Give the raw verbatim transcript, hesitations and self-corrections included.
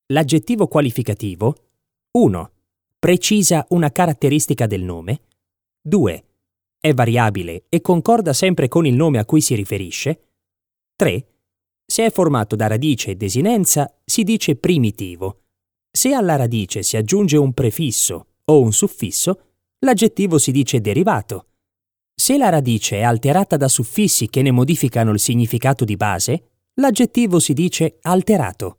L'aggettivo qualificativo uno. Precisa una caratteristica del nome. due. È variabile e concorda sempre con il nome a cui si riferisce. tre. Se è formato da radice e desinenza, si dice primitivo. Se alla radice si aggiunge un prefisso o un suffisso, l'aggettivo si dice derivato. Se la radice è alterata da suffissi che ne modificano il significato di base, l'aggettivo si dice alterato.